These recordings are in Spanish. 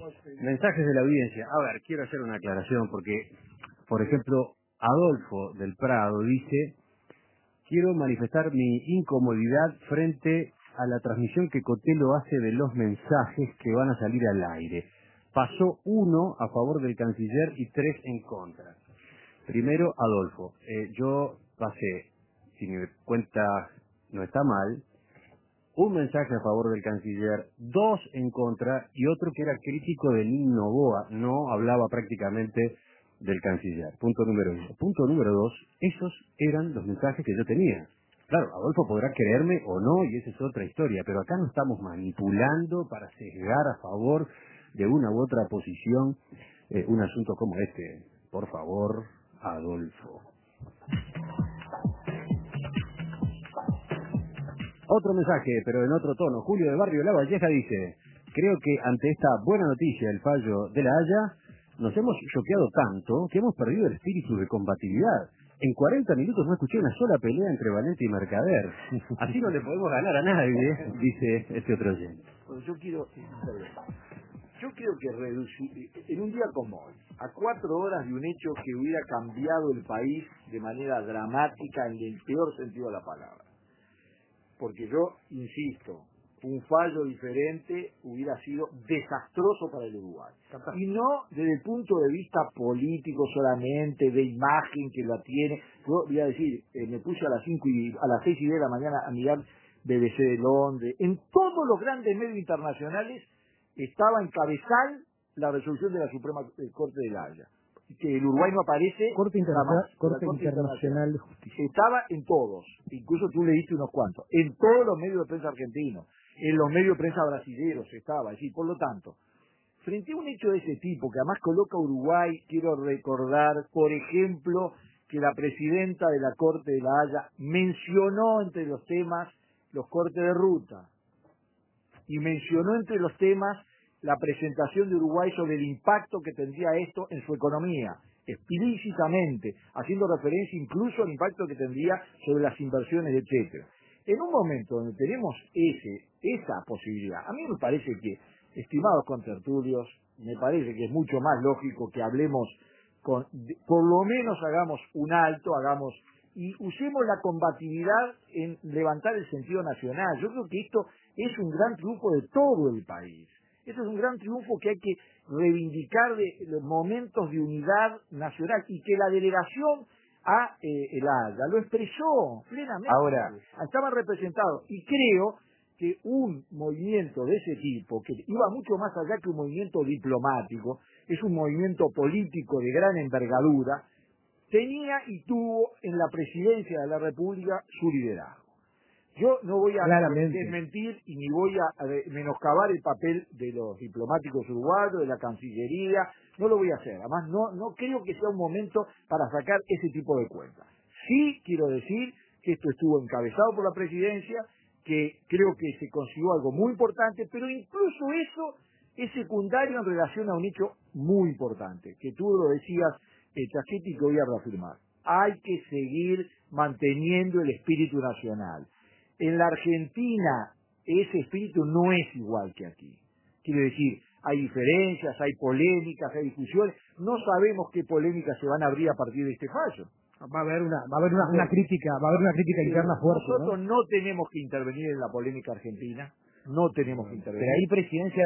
Mensajes de la audiencia. A ver, quiero hacer una aclaración porque, por ejemplo, Adolfo del Prado dice: quiero manifestar mi incomodidad frente a la transmisión que Cotelo hace de los mensajes que van a salir al aire. Pasó 1 a favor del canciller y 3 en contra. Primero, Adolfo, yo pasé, si mi cuenta no está mal, un mensaje a favor del canciller, 2 en contra y otro que era crítico de Nino Noboa, no hablaba prácticamente del canciller. Punto número 1. Punto número 2, esos eran los mensajes que yo tenía. Claro, Adolfo podrá creerme o no, y esa es otra historia, pero acá no estamos manipulando para sesgar a favor de una u otra posición un asunto como este. Por favor, Adolfo. Otro mensaje, pero en otro tono. Julio de Barrio La Valleja dice: creo que ante esta buena noticia del fallo de La Haya, nos hemos choqueado tanto que hemos perdido el espíritu de combatividad. En 40 minutos no escuché una sola pelea entre Valente y Mercader. Así no le podemos ganar a nadie, dice este otro oyente. Bueno, yo quiero que reducir, en un día como hoy, a 4 horas de un hecho que hubiera cambiado el país de manera dramática en el peor sentido de la palabra. Porque yo, insisto, un fallo diferente hubiera sido desastroso para el Uruguay. Y no desde el punto de vista político solamente, de imagen que la tiene. Yo voy a decir, me puse a las 6:10 de la mañana a mirar BBC de Londres. En todos los grandes medios internacionales estaba en cabezal la resolución de la Suprema Corte de La Haya. Que el Uruguay no aparece. Corte Internacional de Justicia. Estaba en todos, incluso tú leíste unos cuantos, en todos los medios de prensa argentinos, en los medios de prensa brasileños estaba, es decir, por lo tanto, frente a un hecho de ese tipo, que además coloca a Uruguay, quiero recordar, por ejemplo, que la presidenta de la Corte de La Haya mencionó entre los temas los cortes de ruta, y mencionó entre los temas la presentación de Uruguay sobre el impacto que tendría esto en su economía, explícitamente, haciendo referencia incluso al impacto que tendría sobre las inversiones, etcétera. En un momento donde tenemos esa posibilidad, a mí me parece que, estimados contertulios, me parece que es mucho más lógico que hablemos por lo menos hagamos un alto, y usemos la combatividad en levantar el sentido nacional. Yo creo que esto es un gran triunfo de todo el país. Esto es un gran triunfo que hay que reivindicar de los momentos de unidad nacional y que la delegación a el Haya lo expresó plenamente. Ahora, estaban representados y creo que un movimiento de ese tipo, que iba mucho más allá que un movimiento diplomático, es un movimiento político de gran envergadura, tenía y tuvo en la presidencia de la República su liderazgo. Yo no voy a desmentir y ni voy a menoscabar el papel de los diplomáticos uruguayos, de la Cancillería, no lo voy a hacer. Además, no creo que sea un momento para sacar ese tipo de cuentas. Sí quiero decir que esto estuvo encabezado por la presidencia, que creo que se consiguió algo muy importante, pero incluso eso es secundario en relación a un hecho muy importante, que tú lo decías, Chachetti, que voy a reafirmar. Hay que seguir manteniendo el espíritu nacional. En la Argentina ese espíritu no es igual que aquí. Quiero decir, hay diferencias, hay polémicas, hay discusiones. No sabemos qué polémicas se van a abrir a partir de este fallo. Va a haber una crítica interna fuerte. Nosotros no tenemos que intervenir en la polémica argentina. No tenemos que intervenir. Pero ahí Presidencia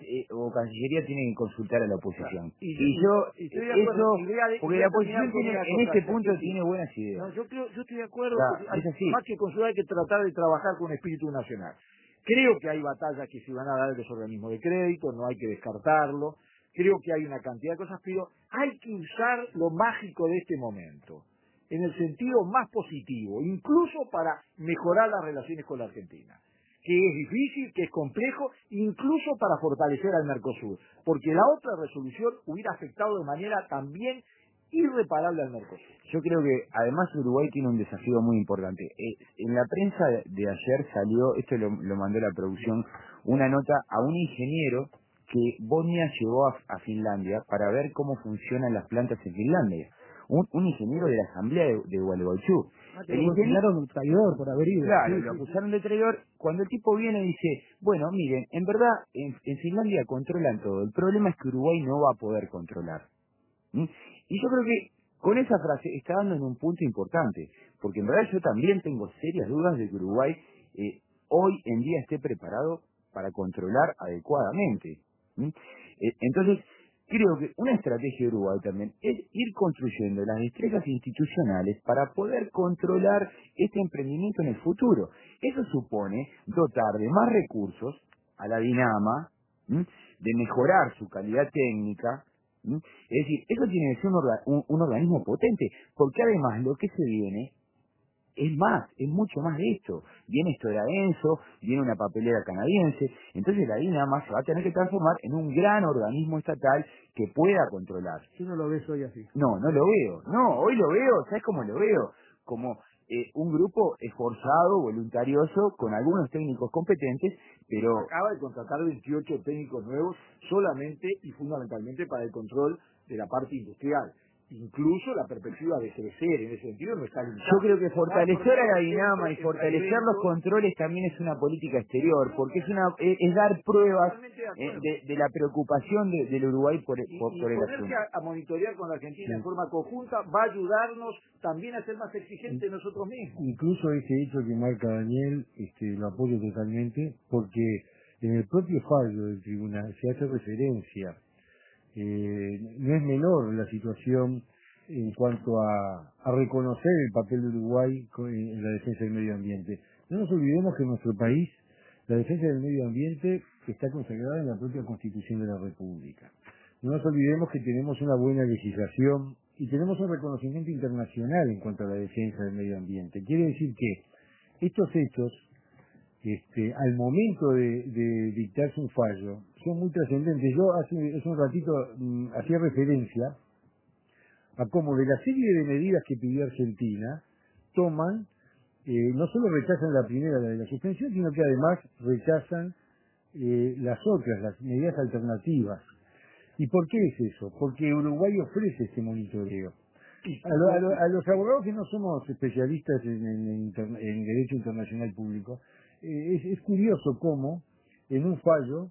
o Cancillería tienen que consultar a la oposición. Y yo estoy de acuerdo. Porque la oposición en este punto tiene buenas ideas. No, yo estoy de acuerdo. Es más que consultar hay que tratar de trabajar con espíritu nacional. Creo que hay batallas que se van a dar en los organismos de crédito, no hay que descartarlo. Creo que hay una cantidad de cosas, pero hay que usar lo mágico de este momento, en el sentido más positivo, incluso para mejorar las relaciones con la Argentina, que es difícil, que es complejo, incluso para fortalecer al Mercosur, porque la otra resolución hubiera afectado de manera también irreparable al Mercosur. Yo creo que además Uruguay tiene un desafío muy importante. En la prensa de ayer salió, esto lo mandó la producción, una nota a un ingeniero que Bosnia llevó a Finlandia para ver cómo funcionan las plantas en Finlandia. un ingeniero de la asamblea de Gualeguaychú. El ingeniero un traidor por haber ido. Claro, Sí, lo sí. acusaron de traidor. Cuando el tipo viene y dice, bueno, miren, en verdad en Finlandia controlan todo. El problema es que Uruguay no va a poder controlar. ¿Mm? Y yo creo que con esa frase está dando en un punto importante, porque en verdad yo también tengo serias dudas de que Uruguay hoy en día esté preparado para controlar adecuadamente. ¿Mm? Entonces, creo que una estrategia de Uruguay también es ir construyendo las destrezas institucionales para poder controlar este emprendimiento en el futuro. Eso supone dotar de más recursos a la Dinama, ¿m? De mejorar su calidad técnica. ¿M? Es decir, eso tiene que ser un organismo potente, porque además lo que se viene es mucho más de esto. Viene esto de Enso, viene una papelera canadiense, entonces la Dinama se va a tener que transformar en un gran organismo estatal que pueda controlar. Tú no lo ves hoy así. No, no lo veo. No, hoy lo veo, ¿sabes cómo lo veo? Como un grupo esforzado, voluntarioso, con algunos técnicos competentes, pero... Acaba de contratar 28 técnicos nuevos solamente y fundamentalmente para el control de la parte industrial. Incluso la perspectiva de crecer en ese sentido no está limitada. Yo creo que fortalecer a la Dinama y fortalecer los controles también es una política exterior, porque es dar pruebas de la preocupación del Uruguay por el ponerse asunto. a monitorear con la Argentina en forma conjunta va a ayudarnos también a ser más exigentes nosotros mismos. Incluso ese hecho que marca Daniel, lo apoyo totalmente, porque en el propio fallo del tribunal se hace referencia. No es menor la situación en cuanto a reconocer el papel de Uruguay en la defensa del medio ambiente. No nos olvidemos que en nuestro país la defensa del medio ambiente está consagrada en la propia Constitución de la República. No nos olvidemos que tenemos una buena legislación y tenemos un reconocimiento internacional en cuanto a la defensa del medio ambiente. Quiere decir que estos hechos, al momento de dictarse un fallo, son muy trascendentes. Yo hace un ratito hacía referencia a cómo de la serie de medidas que pidió Argentina, toman, no solo rechazan la primera, la de la suspensión, sino que además rechazan las otras, las medidas alternativas. ¿Y por qué es eso? Porque Uruguay ofrece este monitoreo. A los abogados que no somos especialistas en derecho internacional público, es curioso cómo en un fallo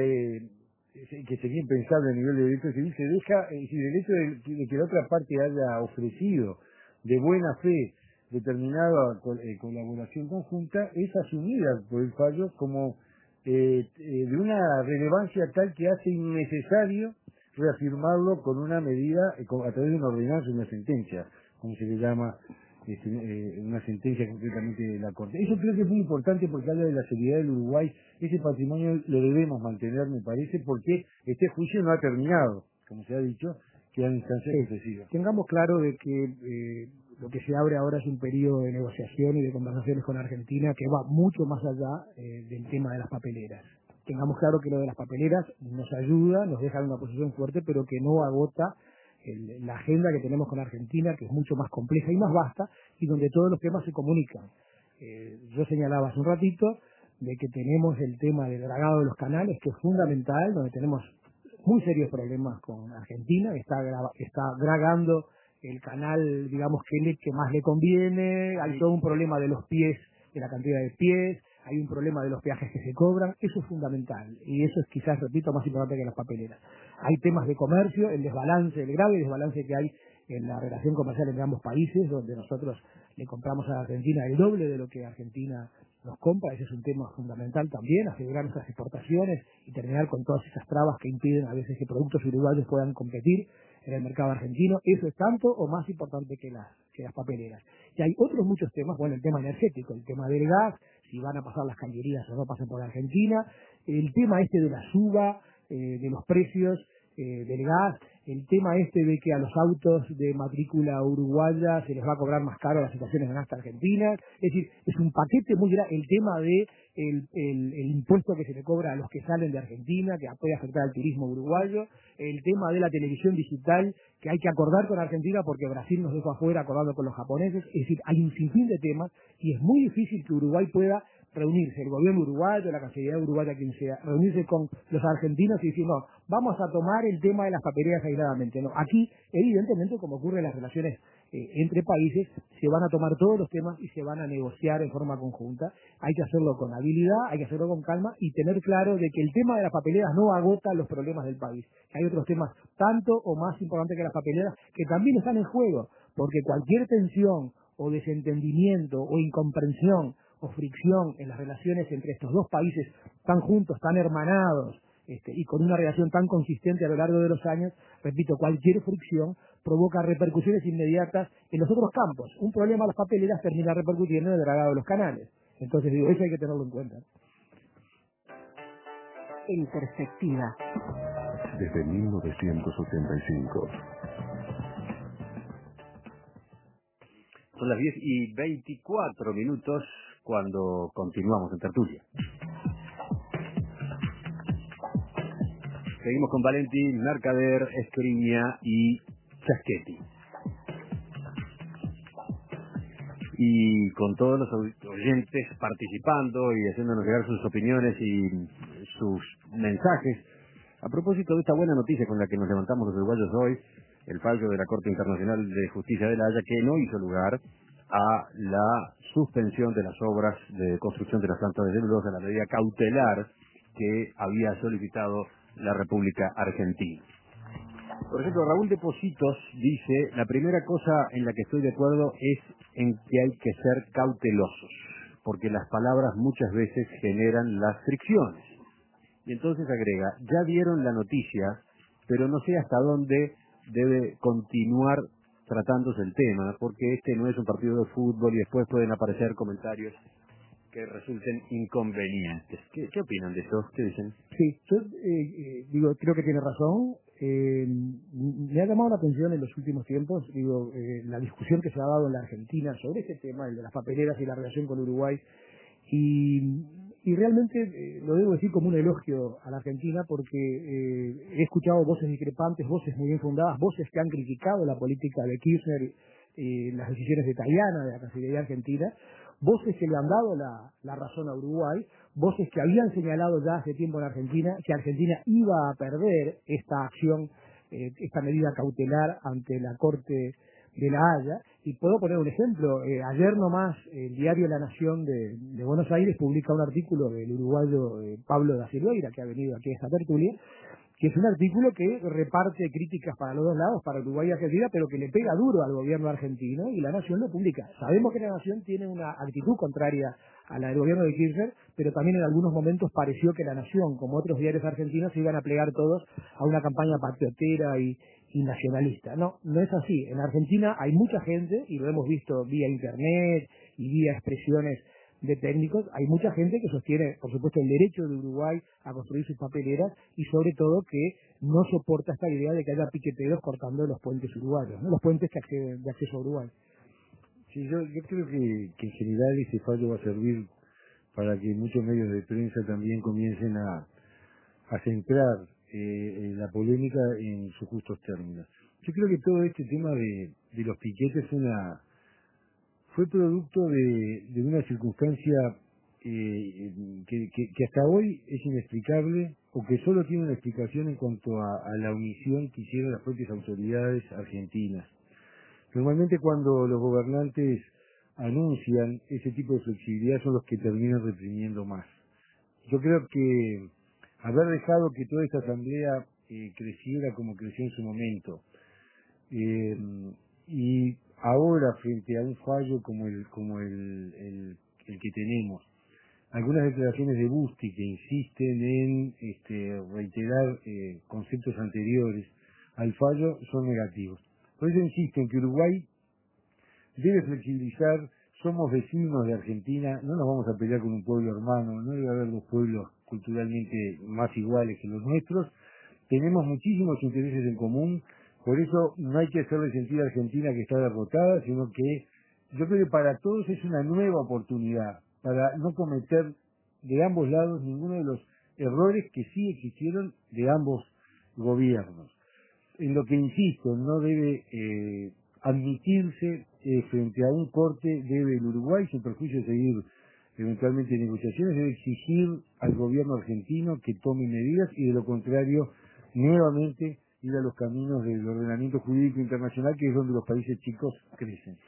que sería impensable a nivel de derecho civil se deja, es decir, el hecho de que la otra parte haya ofrecido de buena fe determinada colaboración conjunta es asumida por el fallo como de una relevancia tal que hace innecesario reafirmarlo con una medida, a través de una ordenanza, una sentencia, como se le llama, una sentencia concretamente de la Corte. Eso creo que es muy importante porque habla de la seriedad del Uruguay. Ese patrimonio lo debemos mantener, me parece, porque este juicio no ha terminado, como se ha dicho, quedan instancias sucesivas. Tengamos claro de que lo que se abre ahora es un periodo de negociación y de conversaciones con Argentina que va mucho más allá del tema de las papeleras. Tengamos claro que lo de las papeleras nos ayuda, nos deja en una posición fuerte, pero que no agota la agenda que tenemos con Argentina, que es mucho más compleja y más vasta, y donde todos los temas se comunican. Yo señalaba hace un ratito de que tenemos el tema del dragado de los canales, que es fundamental, donde tenemos muy serios problemas con Argentina, que está dragando el canal, digamos, que más le conviene, hay todo un problema de los pies, de la cantidad de pies, hay un problema de los peajes que se cobran, eso es fundamental, y eso es quizás, repito, más importante que las papeleras. Hay temas de comercio, el grave desbalance que hay en la relación comercial entre ambos países, donde nosotros le compramos a Argentina el doble de lo que Argentina nos compra, ese es un tema fundamental también, asegurar nuestras exportaciones y terminar con todas esas trabas que impiden a veces que productos uruguayos puedan competir en el mercado argentino. Eso es tanto o más importante que las papeleras. Y hay otros muchos temas, bueno, el tema energético, el tema del gas, si van a pasar las cañerías o no pasan por Argentina, el tema de la suba de los precios del gas, el tema de que a los autos de matrícula uruguaya se les va a cobrar más caro las estaciones de nafta argentinas, es decir, es un paquete muy grande, el tema de el impuesto que se le cobra a los que salen de Argentina, que puede afectar al turismo uruguayo, el tema de la televisión digital, que hay que acordar con Argentina porque Brasil nos dejó afuera acordando con los japoneses, es decir, hay un sinfín de temas y es muy difícil que Uruguay pueda reunirse el gobierno uruguayo, la Cancillería uruguaya, quien sea, reunirse con los argentinos y decir, no, vamos a tomar el tema de las papeleras aisladamente. No, aquí, evidentemente, como ocurre en las relaciones entre países, se van a tomar todos los temas y se van a negociar en forma conjunta. Hay que hacerlo con habilidad, hay que hacerlo con calma y tener claro de que el tema de las papeleras no agota los problemas del país. Que hay otros temas tanto o más importantes que las papeleras que también están en juego, porque cualquier tensión o desentendimiento o incomprensión o fricción en las relaciones entre estos dos países tan juntos, tan hermanados, y con una relación tan consistente a lo largo de los años, repito, cualquier fricción provoca repercusiones inmediatas en los otros campos. Un problema de las papeleras termina repercutiendo en el dragado de los canales. Entonces digo, eso hay que tenerlo en cuenta. En perspectiva. Desde 1985. Son las 10:24 cuando continuamos en tertulia. Seguimos con Valentín, Mercader, Escriña y Chaschetti. Y con todos los oyentes participando y haciéndonos llegar sus opiniones y sus mensajes. A propósito de esta buena noticia con la que nos levantamos los uruguayos hoy, el fallo de la Corte Internacional de Justicia de La Haya, que no hizo lugar a la suspensión de las obras de construcción de las plantas de celulosa, la medida cautelar que había solicitado la República Argentina. Por ejemplo, Raúl de Positos dice, la primera cosa en la que estoy de acuerdo es en que hay que ser cautelosos, porque las palabras muchas veces generan las fricciones. Y entonces agrega, ya dieron la noticia, pero no sé hasta dónde debe continuar tratándose el tema, porque este no es un partido de fútbol y después pueden aparecer comentarios que resulten inconvenientes. ¿Qué opinan de eso? ¿Qué dicen? Sí, yo digo, creo que tiene razón. Me ha llamado la atención en los últimos tiempos, la discusión que se ha dado en la Argentina sobre este tema, el de las papeleras y la relación con Uruguay, y realmente lo debo decir como un elogio a la Argentina porque he escuchado voces discrepantes, voces muy bien fundadas, voces que han criticado la política de Kirchner, las decisiones de Tajana, de la Cancillería Argentina, voces que le han dado la razón a Uruguay, voces que habían señalado ya hace tiempo en Argentina que Argentina iba a perder esta acción, esta medida cautelar ante la Corte de La Haya. Y puedo poner un ejemplo. Ayer nomás el diario La Nación de Buenos Aires publica un artículo del uruguayo Pablo da Silveira, que ha venido aquí a esta tertulia, que es un artículo que reparte críticas para los dos lados, para Uruguay y Argentina, pero que le pega duro al gobierno argentino, y La Nación lo publica. Sabemos que La Nación tiene una actitud contraria a la del gobierno de Kirchner, pero también en algunos momentos pareció que La Nación, como otros diarios argentinos, se iban a plegar todos a una campaña patriotera y nacionalista. No, no es así. En Argentina hay mucha gente, y lo hemos visto vía internet y vía expresiones de técnicos, hay mucha gente que sostiene, por supuesto, el derecho de Uruguay a construir sus papeleras y sobre todo que no soporta esta idea de que haya piqueteros cortando los puentes uruguayos, ¿no? Los puentes que acceden de acceso a Uruguay. Sí, yo creo que en general ese fallo va a servir para que muchos medios de prensa también comiencen a centrar la polémica en sus justos términos. Yo creo que todo este tema de los piquetes fue producto de una circunstancia que hasta hoy es inexplicable o que solo tiene una explicación en cuanto a la omisión que hicieron las propias autoridades argentinas. Normalmente cuando los gobernantes anuncian ese tipo de flexibilidad son los que terminan reprimiendo más. Yo creo que haber dejado que toda esta asamblea creciera como creció en su momento y ahora frente a un fallo como el que tenemos, algunas declaraciones de Busti que insisten en reiterar conceptos anteriores al fallo son negativos. Por eso insisto en que Uruguay debe flexibilizar, somos vecinos de Argentina, no nos vamos a pelear con un pueblo hermano, no debe haber dos pueblos culturalmente más iguales que los nuestros, tenemos muchísimos intereses en común, por eso no hay que hacerle sentir a Argentina que está derrotada, sino que yo creo que para todos es una nueva oportunidad, para no cometer de ambos lados ninguno de los errores que sí existieron de ambos gobiernos. En lo que insisto, no debe admitirse frente a un corte, debe el Uruguay sin perjuicio seguir eventualmente negociaciones, debe exigir al gobierno argentino que tome medidas y de lo contrario, nuevamente ir a los caminos del ordenamiento jurídico internacional, que es donde los países chicos crecen.